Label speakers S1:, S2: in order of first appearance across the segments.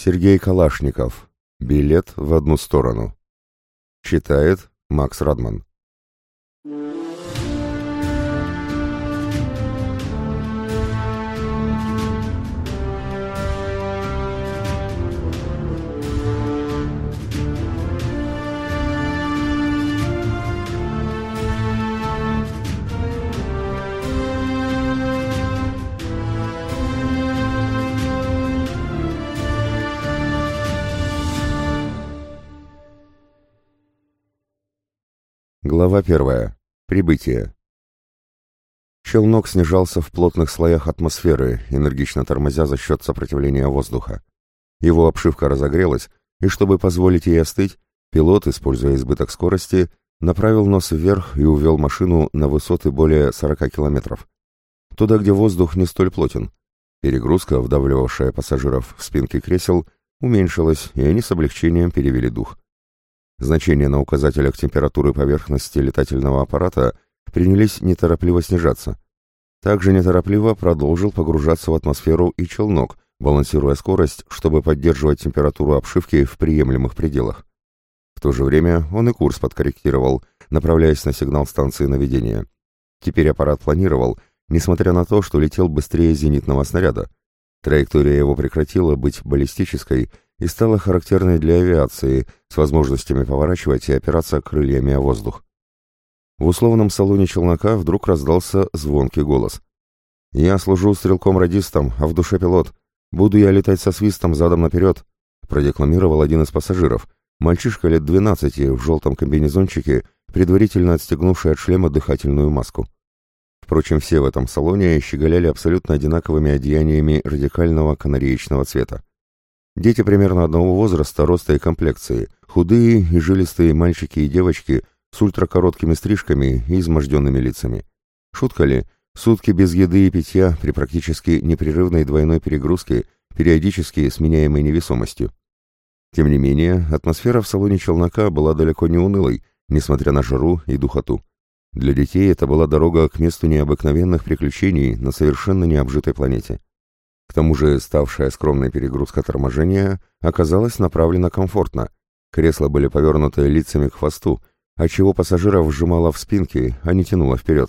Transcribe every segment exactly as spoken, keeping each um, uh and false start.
S1: Сергей Калашников. Билет в одну сторону. Читает Макс Радман. Глава первая. Прибытие. Челнок снижался в плотных слоях атмосферы, энергично тормозя за счет сопротивления воздуха. Его обшивка разогрелась, и чтобы позволить ей остыть, пилот, используя избыток скорости, направил нос вверх и увел машину на высоты более сорока километров. Туда, где воздух не столь плотен. Перегрузка, вдавливавшая пассажиров в спинки кресел, уменьшилась, и они с облегчением перевели дух. Значения на указателях температуры поверхности летательного аппарата принялись неторопливо снижаться. Также неторопливо продолжил погружаться в атмосферу и челнок, балансируя скорость, чтобы поддерживать температуру обшивки в приемлемых пределах. В то же время он и курс подкорректировал, направляясь на сигнал станции наведения. Теперь аппарат планировал, несмотря на то, что летел быстрее зенитного снаряда. Траектория его прекратила быть баллистической и стала характерной для авиации, с возможностями поворачивать и опираться крыльями о воздух. В условном салоне челнока вдруг раздался звонкий голос. «Я служу стрелком-радистом, а в душе пилот. Буду я летать со свистом задом наперед», продекламировал один из пассажиров, мальчишка лет двенадцати в желтом комбинезончике, предварительно отстегнувший от шлема дыхательную маску. Впрочем, все в этом салоне щеголяли абсолютно одинаковыми одеяниями радикального канареечного цвета. Дети примерно одного возраста, роста и комплекции, худые и жилистые мальчики и девочки с ультракороткими стрижками и изможденными лицами. Шутка ли? Сутки без еды и питья при практически непрерывной двойной перегрузке, периодически сменяемой невесомостью. Тем не менее, атмосфера в салоне челнока была далеко не унылой, несмотря на жару и духоту. Для детей это была дорога к месту необыкновенных приключений на совершенно необжитой планете. К тому же ставшая скромной перегрузка торможения оказалась направлена комфортно. Кресла были повернуты лицами к хвосту, отчего пассажиров сжимало в спинки, а не тянуло вперед.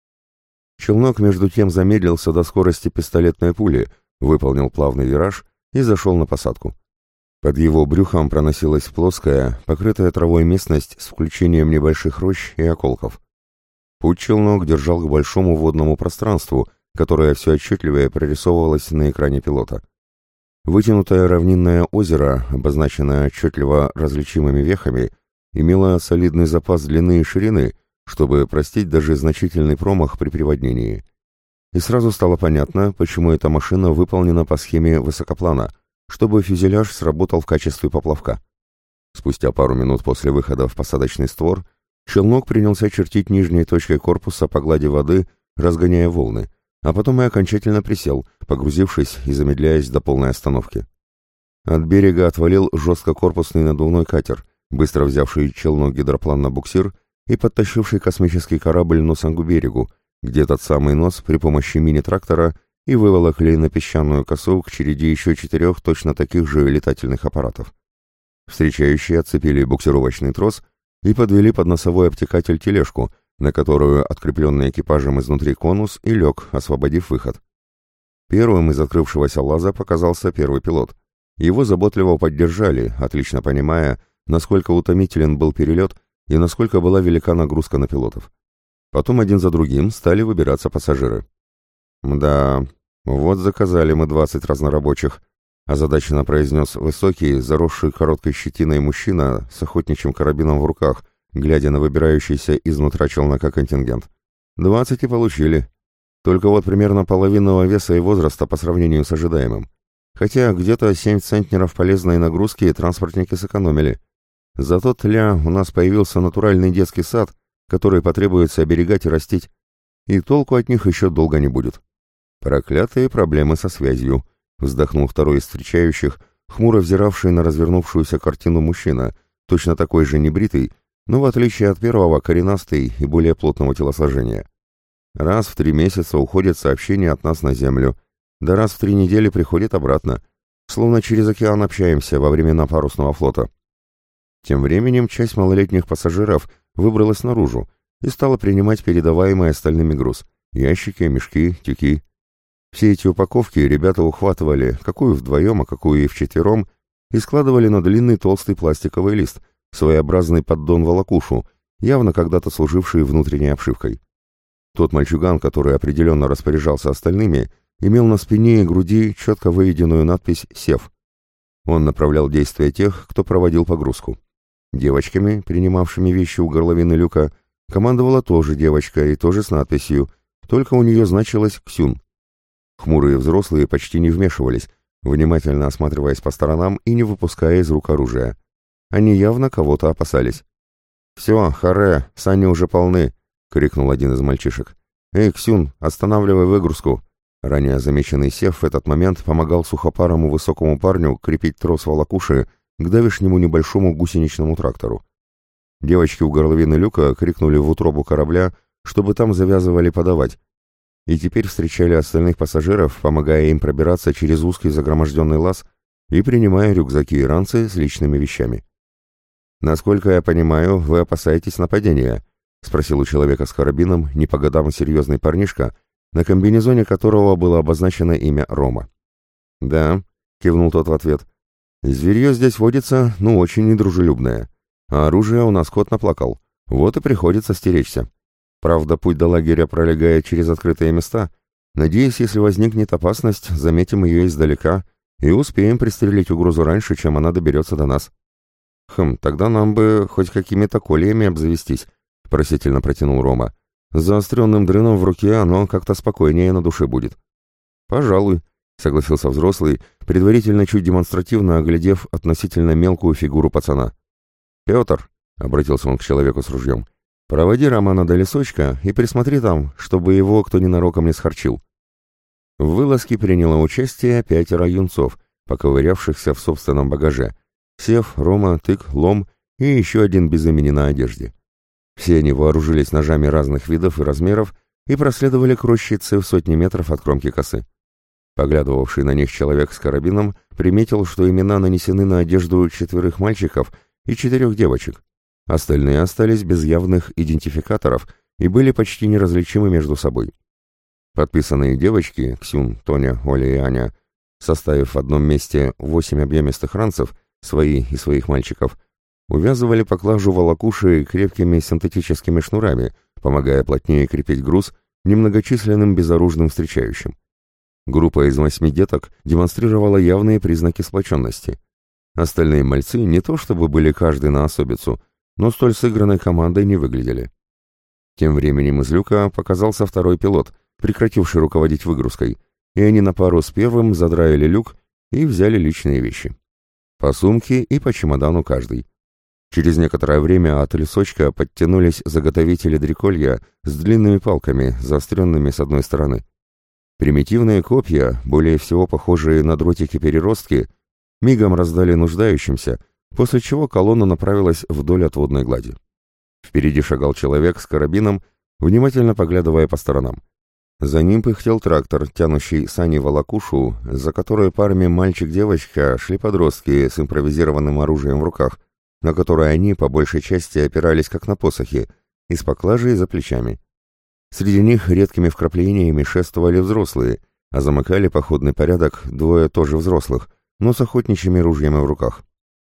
S1: Челнок между тем замедлился до скорости пистолетной пули, выполнил плавный вираж и зашел на посадку. Под его брюхом проносилась плоская, покрытая травой местность с включением небольших рощ и околков. Путь челнок держал к большому водному пространству, которое все отчетливее прорисовывалось на экране пилота. Вытянутое равнинное озеро, обозначенное отчетливо различимыми вехами, имело солидный запас длины и ширины, чтобы простить даже значительный промах при приводнении. И сразу стало понятно, почему эта машина выполнена по схеме высокоплана, чтобы фюзеляж сработал в качестве поплавка. Спустя пару минут после выхода в посадочный створ, челнок принялся чертить нижней точкой корпуса по глади воды, разгоняя волны, а потом и окончательно присел, погрузившись и замедляясь до полной остановки. От берега отвалил жесткокорпусный надувной катер, быстро взявший челнок-гидроплан на буксир и подтащивший космический корабль носом к берегу, где этот самый нос при помощи мини-трактора и выволокли на песчаную косу к череде еще четырех точно таких же летательных аппаратов. Встречающие отцепили буксировочный трос и подвели под носовой обтекатель тележку, на которую открепленный экипажем изнутри конус и лег, освободив выход. Первым из открывшегося лаза показался первый пилот. Его заботливо поддержали, отлично понимая, насколько утомителен был перелет и насколько была велика нагрузка на пилотов. Потом один за другим стали выбираться пассажиры. «Да, вот заказали мы двадцать разнорабочих», озадаченно произнес высокий, заросший короткой щетиной мужчина с охотничьим карабином в руках, глядя на выбирающийся изнутра челнока контингент. «Двадцать и получили. Только вот примерно половинного веса и возраста по сравнению с ожидаемым. Хотя где-то семь центнеров полезной нагрузки транспортники сэкономили. Зато тля у нас появился натуральный детский сад, который потребуется оберегать и растить. И толку от них еще долго не будет». «Проклятые проблемы со связью», — вздохнул второй из встречающих, хмуро взиравший на развернувшуюся картину мужчина, точно такой же небритый, но в отличие от первого коренастый и более плотного телосложения. «Раз в три месяца уходит сообщение от нас на Землю, да раз в три недели приходит обратно. словно через океан общаемся во времена парусного флота. Тем временем часть малолетних пассажиров выбралась наружу и стала принимать передаваемый остальными груз — ящики, мешки, тюки. Все эти упаковки ребята ухватывали, какую вдвоем, а какую и вчетвером, и складывали на длинный толстый пластиковый лист, своеобразный поддон-волокушу, явно когда-то служивший внутренней обшивкой. Тот мальчуган, который определенно распоряжался остальными, имел на спине и груди четко выведенную надпись «Сев». Он направлял действия тех, кто проводил погрузку. Девочками, принимавшими вещи у горловины люка, командовала тоже девочка и тоже с надписью, только у нее значилось «Ксюн». Хмурые взрослые почти не вмешивались, внимательно осматриваясь по сторонам и не выпуская из рук оружия. Они явно кого-то опасались. «Все, харе, сани уже полны», — крикнул один из мальчишек. «Эй, Ксюн, останавливай выгрузку!» Ранее замеченный Сев в этот момент помогал сухопарому высокому парню крепить трос волокуши к давешнему небольшому гусеничному трактору. Девочки у горловины люка крикнули в утробу корабля, чтобы там завязывали подавать, и теперь встречали остальных пассажиров, помогая им пробираться через узкий загроможденный лаз и принимая рюкзаки и ранцы с личными вещами. «Насколько я понимаю, вы опасаетесь нападения?» — спросил у человека с карабином, не по годам серьезный парнишка, на комбинезоне которого было обозначено имя Рома. «Да», — кивнул тот в ответ, — «зверье здесь водится, ну, очень недружелюбное, а оружие у нас кот наплакал, вот и приходится стеречься. Правда, путь до лагеря пролегает через открытые места. Надеюсь, если возникнет опасность, заметим ее издалека и успеем пристрелить угрозу раньше, чем она доберется до нас». «Хм, тогда нам бы хоть какими-то кольями обзавестись», — просительно протянул Рома. «С заостренным дрыном в руке оно как-то спокойнее на душе будет». «Пожалуй», — согласился взрослый, предварительно чуть демонстративно оглядев относительно мелкую фигуру пацана. «Петр», — обратился он к человеку с ружьем, — «проводи Романа до лесочка и присмотри там, чтобы его кто ненароком не схарчил». В вылазке приняло участие пятеро юнцов, поковырявшихся в собственном багаже. Сев, Рома, Тык, Лом и еще один без имени на одежде. Все они вооружились ножами разных видов и размеров и проследовали к рощице в сотни метров от кромки косы. Поглядывавший на них человек с карабином приметил, что имена нанесены на одежду четверых мальчиков и четырех девочек. Остальные остались без явных идентификаторов и были почти неразличимы между собой. Подписанные девочки, Ксюн, Тоня, Оля и Аня, составив в одном месте восемь объемистых ранцев, свои и своих мальчиков, увязывали поклажу волокуши крепкими синтетическими шнурами, помогая плотнее крепить груз немногочисленным безоружным встречающим. Группа из восьми деток демонстрировала явные признаки сплоченности. Остальные мальцы не то чтобы были каждый на особицу, но столь сыгранной командой не выглядели. Тем временем из люка показался второй пилот, прекративший руководить выгрузкой, и они на пару с первым задраили люк и взяли личные вещи. По сумке и по чемодану каждый. Через некоторое время от лесочка подтянулись заготовители дреколья с длинными палками, заостренными с одной стороны. Примитивные копья, более всего похожие на дротики-переростки, мигом раздали нуждающимся, после чего колонна направилась вдоль отводной глади. Впереди шагал человек с карабином, внимательно поглядывая по сторонам. За ним пыхтел трактор, тянущий сани-волокушу, за которой парами мальчик-девочка шли подростки с импровизированным оружием в руках, на которое они по большей части опирались как на посохи, и с поклажей за плечами. Среди них редкими вкраплениями шествовали взрослые, а замыкали походный порядок двое тоже взрослых, но с охотничьими ружьями в руках.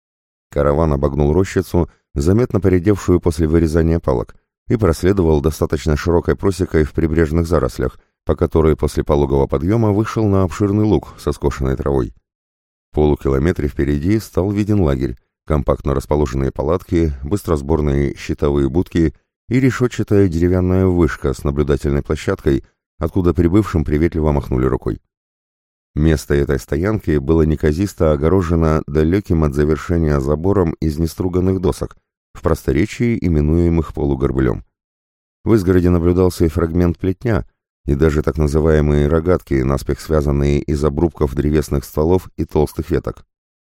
S1: Караван обогнул рощицу, заметно поредевшую после вырезания палок, и проследовал достаточно широкой просекой в прибрежных зарослях, по которой после пологого подъема вышел на обширный луг со скошенной травой. В полукилометре впереди стал виден лагерь, компактно расположенные палатки, быстросборные щитовые будки и решетчатая деревянная вышка с наблюдательной площадкой, откуда прибывшим приветливо махнули рукой. Место этой стоянки было неказисто огорожено далеким от завершения забором из неструганных досок, в просторечии именуемых полугорбылем. В изгороде наблюдался и фрагмент плетня, и даже так называемые рогатки, наспех связанные из обрубков древесных стволов и толстых веток.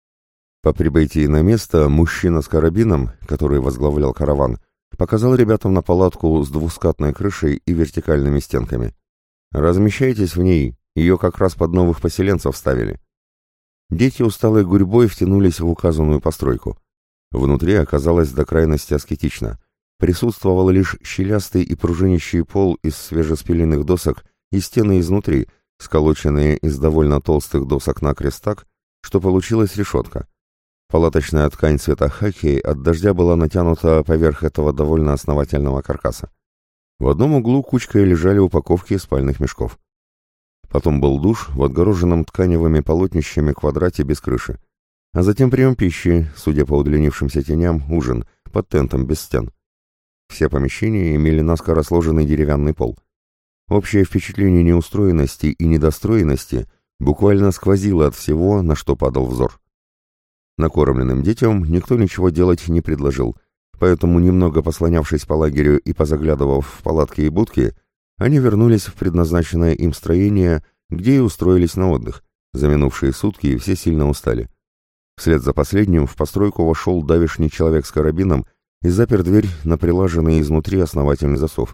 S1: По прибытии на место мужчина с карабином, который возглавлял караван, показал ребятам на палатку с двускатной крышей и вертикальными стенками. «Размещайтесь в ней, ее как раз под новых поселенцев ставили». дети усталой гурьбой втянулись в указанную постройку. Внутри оказалось до крайности аскетично. Присутствовал лишь щелястый и пружинищий пол из свежеспиленных досок и стены изнутри, сколоченные из довольно толстых досок накрест так, что получилась решетка. Палаточная ткань цвета хаки от дождя была натянута поверх этого довольно основательного каркаса. В одном углу кучкой лежали упаковки спальных мешков. Потом был душ в отгороженном тканевыми полотнищами квадрате без крыши. А затем прием пищи, судя по удлинившимся теням, ужин, под тентом без стен. Все помещения имели наскоро сложенный деревянный пол. Общее впечатление неустроенности и недостроенности буквально сквозило от всего, на что падал взор. Накормленным детям никто ничего делать не предложил, поэтому, немного послонявшись по лагерю и позаглядывав в палатки и будки, они вернулись в предназначенное им строение, где и устроились на отдых. За минувшие сутки все сильно устали. Вслед за последним в постройку вошел давишний человек с карабином и запер дверь на прилаженный изнутри основательный засов.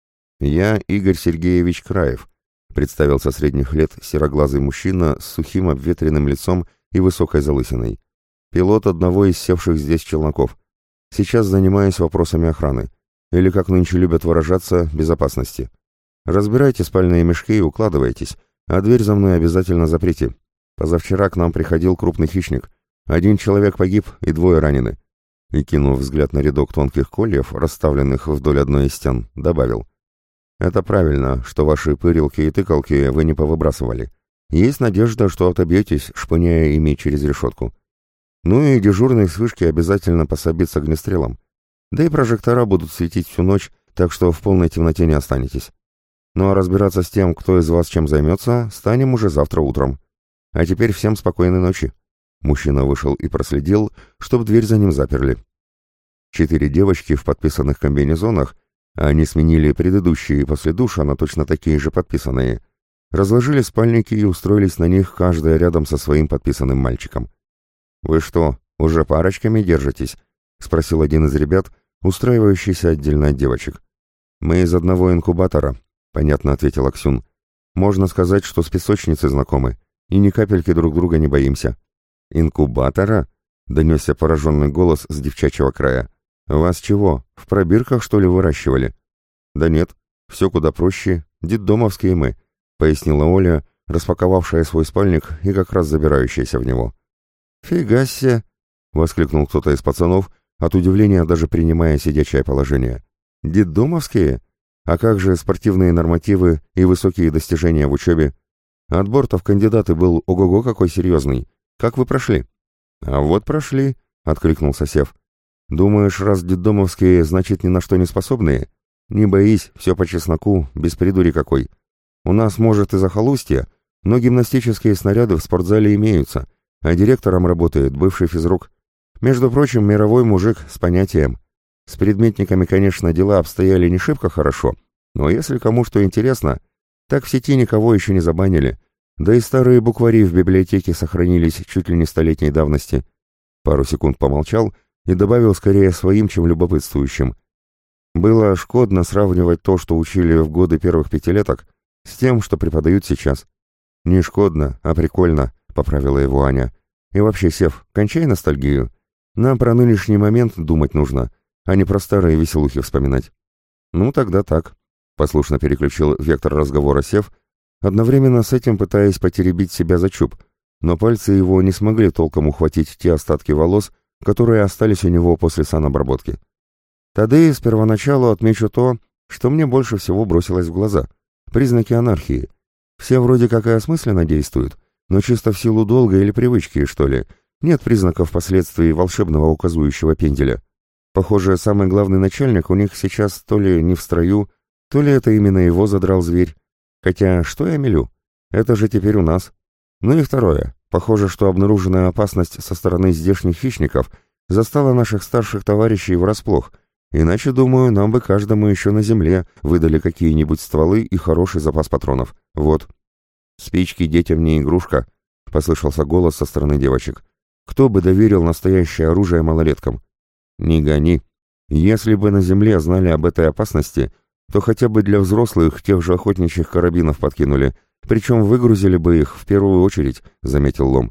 S1: «Я Игорь Сергеевич Краев», — представился средних лет сероглазый мужчина с сухим обветренным лицом и высокой залысиной. «Пилот одного из севших здесь челноков. Сейчас занимаюсь вопросами охраны. Или, как нынче любят выражаться, безопасности. Разбирайте спальные мешки и укладывайтесь, а дверь за мной обязательно заприте. Позавчера к нам приходил крупный хищник. Один человек погиб и двое ранены». И, кинув взгляд на рядок тонких кольев, расставленных вдоль одной из стен, добавил: «Это правильно, что ваши пырилки и тыкалки вы не повыбрасывали. Есть надежда, что отобьетесь, шпыняя ими через решетку. Ну и дежурный с вышки обязательно пособит с огнестрелом. Да и прожектора будут светить всю ночь, так что в полной темноте не останетесь. Ну а разбираться с тем, кто из вас чем займется, станем уже завтра утром. А теперь всем спокойной ночи». Мужчина вышел и проследил, чтоб дверь за ним заперли. Четыре девочки в подписанных комбинезонах, а они сменили предыдущие после душа на точно такие же подписанные, разложили спальники и устроились на них, каждая рядом со своим подписанным мальчиком. «Вы что, уже парочками держитесь?» — спросил один из ребят, устраивающийся отдельно от девочек. «Мы из одного инкубатора», — понятно ответил Аксюн. «Можно сказать, что с песочницей знакомы, и ни капельки друг друга не боимся». «Инкубатора?» — донесся пораженный голос с девчачьего края. «Вас чего, в пробирках, что ли, выращивали?» «Да нет, все куда проще, детдомовские мы», — пояснила Оля, распаковавшая свой спальник и как раз забирающаяся в него. «Фига себе!» — воскликнул кто-то из пацанов, от удивления даже принимая сидячее положение. «Детдомовские? А как же спортивные нормативы и высокие достижения в учебе? Отбор-то в кандидаты был ого-го какой серьезный. Как вы прошли?» «А вот прошли», — откликнулся Сев. «Думаешь, раз детдомовские, значит, ни на что не способные? Не боись, все по чесноку, без придури какой. У нас, может, и захолустье, но гимнастические снаряды в спортзале имеются, а директором работает бывший физрук. Между прочим, мировой мужик с понятием. С предметниками, конечно, дела обстояли не шибко хорошо, но если кому что интересно, так в сети никого еще не забанили. Да и старые буквари в библиотеке сохранились чуть ли не столетней давности». Пару секунд помолчал и добавил скорее своим, чем любопытствующим. «Было шкодно сравнивать то, что учили в годы первых пятилеток, с тем, что преподают сейчас». «Не шкодно, а прикольно», — поправила его Аня. «И вообще, Сев, кончай ностальгию. Нам про нынешний момент думать нужно, а не про старые веселухи вспоминать». «Ну, тогда так», — послушно переключил вектор разговора Сев, одновременно с этим пытаясь потеребить себя за чуб, но пальцы его не смогли толком ухватить те остатки волос, которые остались у него после санобработки. «Тады с первоначалу отмечу то, что мне больше всего бросилось в глаза. Признаки анархии. Все вроде как и осмысленно действуют, но чисто в силу долга или привычки, что ли, нет признаков последствий волшебного указующего пенделя. Похоже, самый главный начальник у них сейчас то ли не в строю, то ли это именно его задрал зверь. Хотя, что я мелю? Это же теперь у нас. Ну и второе. Похоже, что обнаруженная опасность со стороны здешних хищников застала наших старших товарищей врасплох, иначе, думаю, нам бы каждому еще на земле выдали какие-нибудь стволы и хороший запас патронов. Вот». «Спички детям не игрушка», — послышался голос со стороны девочек. «Кто бы доверил настоящее оружие малолеткам?» «Не гони. Если бы на земле знали об этой опасности, то хотя бы для взрослых тех же охотничьих карабинов подкинули, причем выгрузили бы их в первую очередь», — заметил Лом.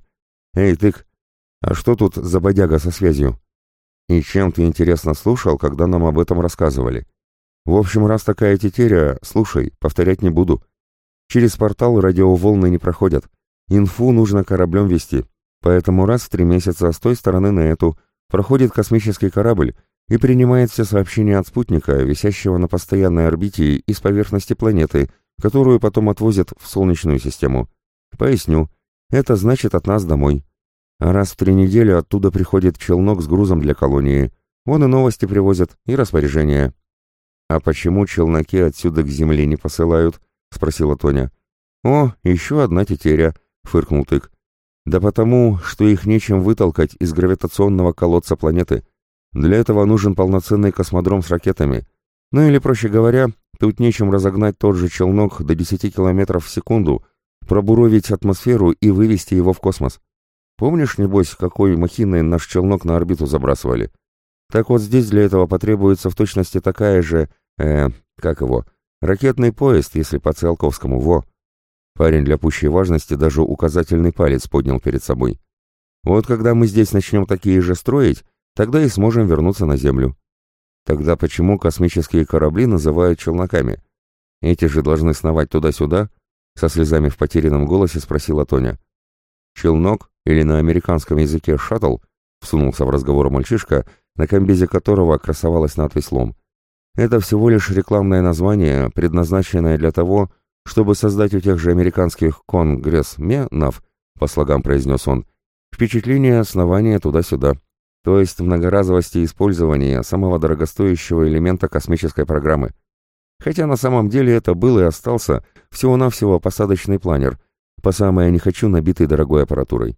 S1: «Эй, тык, а что тут за бодяга со связью? И чем ты, интересно, слушал, когда нам об этом рассказывали? В общем, раз такая тетеря, слушай, повторять не буду. Через портал радиоволны не проходят. Инфу нужно кораблем вести, поэтому раз в три месяца с той стороны на эту проходит космический корабль и принимает все сообщения от спутника, висящего на постоянной орбите из поверхности планеты, которую потом отвозят в Солнечную систему. Поясню, это значит от нас домой. А раз в три недели оттуда приходит челнок с грузом для колонии. Вон и новости привозят, и распоряжения. «А почему челноки отсюда к земле не посылают?» — спросила Тоня. «О, еще одна тетеря», — фыркнул Тык. «Да потому, что их нечем вытолкать из гравитационного колодца планеты. Для этого нужен полноценный космодром с ракетами. Ну или, проще говоря, тут нечем разогнать тот же челнок до десяти километров в секунду, пробуровить атмосферу и вывести его в космос. Помнишь, небось, какой махиной наш челнок на орбиту забрасывали? Так вот здесь для этого потребуется в точности такая же, э, как его, ракетный поезд, если по Циолковскому, во». Парень для пущей важности даже указательный палец поднял перед собой. «Вот когда мы здесь начнем такие же строить, тогда и сможем вернуться на Землю». «Тогда почему космические корабли называют челноками? Эти же должны сновать туда-сюда?» Со слезами в потерянном голосе спросила Тоня. «Челнок, или на американском языке шаттл», всунулся в разговор мальчишка, на комбезе которого красовалась надпись «Лом». «Это всего лишь рекламное название, предназначенное для того, чтобы создать у тех же американских конгрессменов, по слогам произнес он, впечатление основания туда-сюда, то есть многоразовости использования самого дорогостоящего элемента космической программы. Хотя на самом деле это был и остался всего-навсего посадочный планер, по самое не хочу набитый дорогой аппаратурой.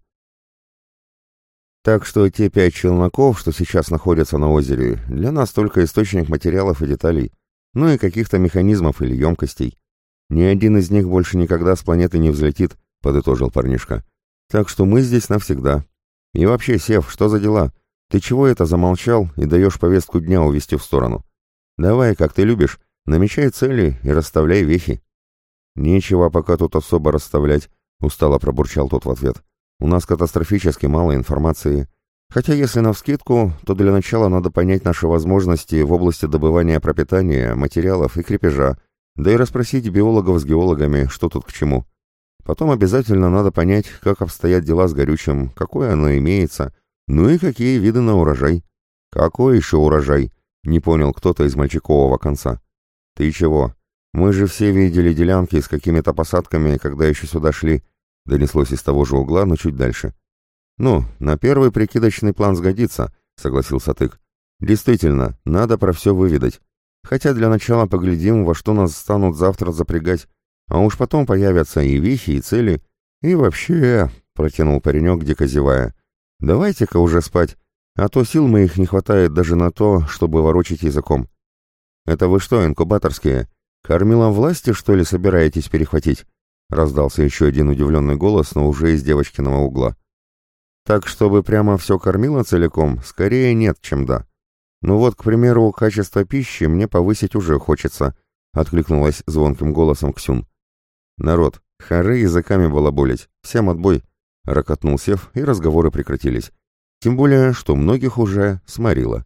S1: Так что те пять челноков, что сейчас находятся на озере, для нас только источник материалов и деталей, ну и каких-то механизмов или емкостей. Ни один из них больше никогда с планеты не взлетит, подытожил парнишка. Так что мы здесь навсегда. И вообще, Сев, что за дела? Ты чего это замолчал и даешь повестку дня увести в сторону? Давай, как ты любишь, намечай цели и расставляй вехи. Нечего пока тут особо расставлять, устало пробурчал тот в ответ. У нас катастрофически мало информации. Хотя, если навскидку, то для начала надо понять наши возможности в области добывания пропитания, материалов и крепежа, да и расспросить биологов с геологами, что тут к чему. Потом обязательно надо понять, как обстоят дела с горючим, какое оно имеется, ну и какие виды на урожай. Какой еще урожай? Не понял кто-то из мальчикового конца. Ты чего? Мы же все видели делянки с какими-то посадками, когда еще сюда шли. Донеслось из того же угла, но чуть дальше. «Ну, на первый прикидочный план сгодится», — согласился Тык. «Действительно, надо про все выведать. Хотя для начала поглядим, во что нас станут завтра запрягать, а уж потом появятся и вехи, и цели. И вообще», — протянул паренек, дико зевая, — «давайте-ка уже спать, а то сил моих не хватает даже на то, чтобы ворочить языком». «Это вы что, инкубаторские, кормилом власти, что ли, собираетесь перехватить?» Раздался еще один удивленный голос, но уже из девочкиного угла. «Так, чтобы прямо все кормило целиком, скорее нет, чем да. Ну вот, к примеру, качество пищи мне повысить уже хочется», — откликнулась звонким голосом Ксюн. «Народ, хоры языками балаболить, всем отбой», — рокотнул Сев, и разговоры прекратились. Тем более, что многих уже сморило.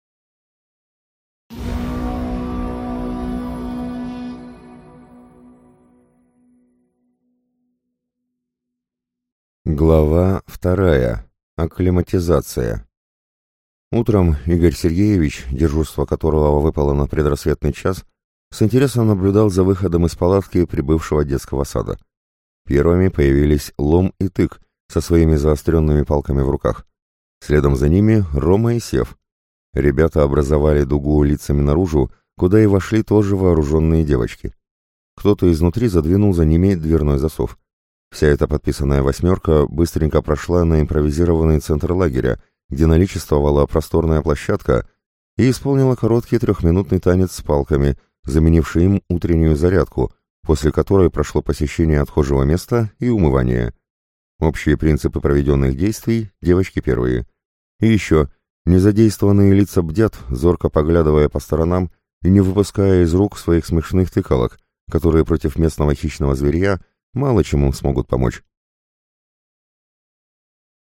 S1: Глава вторая. Акклиматизация. Утром Игорь Сергеевич, дежурство которого выпало на предрассветный час, с интересом наблюдал за выходом из палатки прибывшего детского сада. Первыми появились Лом и Тык со своими заостренными палками в руках. Следом за ними Рома и Сев. Ребята образовали дугу лицами наружу, куда и вошли тоже вооруженные девочки. Кто-то изнутри задвинул за ними дверной засов. Вся эта подписанная восьмерка быстренько прошла на импровизированный центр лагеря, где наличествовала просторная площадка, и исполнила короткий трехминутный танец с палками, заменивший им утреннюю зарядку, после которой прошло посещение отхожего места и умывание. Общие принципы проведенных действий девочки первые. И еще, незадействованные лица бдят, зорко поглядывая по сторонам и не выпуская из рук своих смешных тыкалок, которые против местного хищного зверья мало чему смогут помочь.